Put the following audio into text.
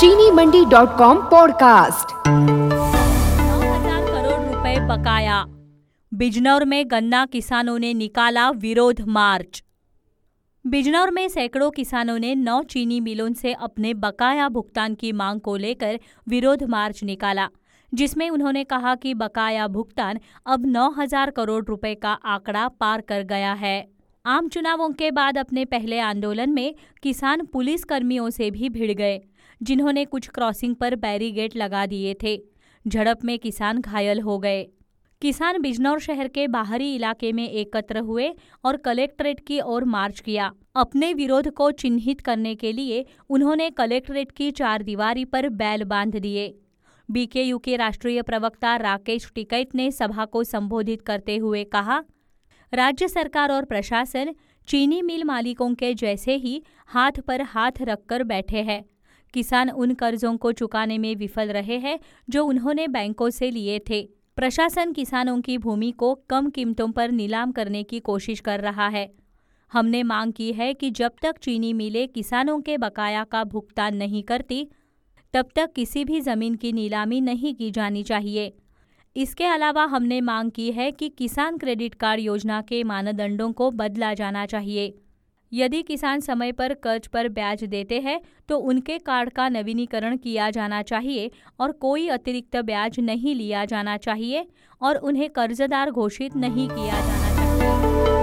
चीनीमंडी.com podcast. 9,000 crore रुपए बकाया। बिजनौर में गन्ना किसानों ने निकाला विरोध मार्च। बिजनौर में सैकड़ों किसानों ने 9 चीनी मिलों से अपने बकाया भुगतान की मांग को लेकर विरोध मार्च निकाला, जिसमें उन्होंने कहा कि बकाया भुगतान अब 9,000 करोड़ रुपए का आंकड़ा पार कर गया है। आम चुनावों के बाद अपने पहले आंदोलन में किसान पुलिस कर्मियों से भी भिड़ गए, जिन्होंने कुछ क्रॉसिंग पर बैरिकेड लगा दिए थे। झड़प में किसान घायल हो गए। किसान बिजनौर शहर के बाहरी इलाके में एकत्र हुए और कलेक्ट्रेट की ओर मार्च किया। अपने विरोध को चिन्हित करने के लिए उन्होंने कलेक्ट्रेट की चारदीवारी पर बैल बांध दिए। बीकेयू के राष्ट्रीय प्रवक्ता राकेश टिकैत ने सभा को संबोधित करते हुए कहा, राज्य सरकार और प्रशासन चीनी मिल मालिकों के जैसे ही हाथ पर हाथ रखकर बैठे हैं। किसान उन कर्जों को चुकाने में विफल रहे हैं जो उन्होंने बैंकों से लिए थे। प्रशासन किसानों की भूमि को कम कीमतों पर नीलाम करने की कोशिश कर रहा है। हमने मांग की है कि जब तक चीनी मिलें किसानों के बकाया का भुगतान नहीं करती, तब तक किसी भी जमीन की नीलामी नहीं की जानी चाहिए। इसके अलावा हमने मांग की है कि किसान क्रेडिट कार्ड योजना के मानदंडों को बदला जाना चाहिए। यदि किसान समय पर कर्ज पर ब्याज देते हैं तो उनके कार्ड का नवीनीकरण किया जाना चाहिए और कोई अतिरिक्त ब्याज नहीं लिया जाना चाहिए और उन्हें कर्जदार घोषित नहीं किया जाना चाहिए।